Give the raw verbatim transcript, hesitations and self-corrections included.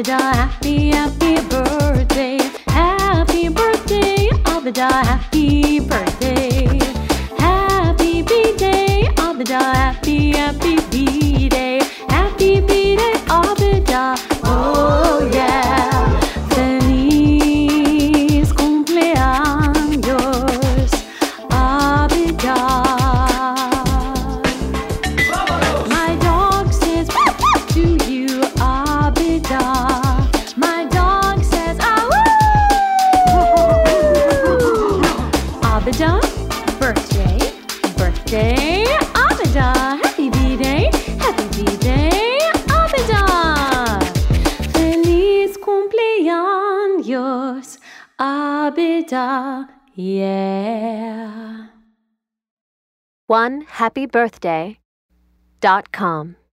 Abida, happy, happy birthday. Happy birthday, Abida, happy birthday. Happy B-Day, Abida, happy, happy B-Day. Happy B-Day, Abida, oh yeah. Feliz cumpleaños, Abida. My dog says to you, Abida. My dog says, ah woo! Abida, birthday, birthday, Abida. Happy B-Day, happy B-Day, Abida. Feliz cumpleaños, Abida, yeah. one happy birthday dot com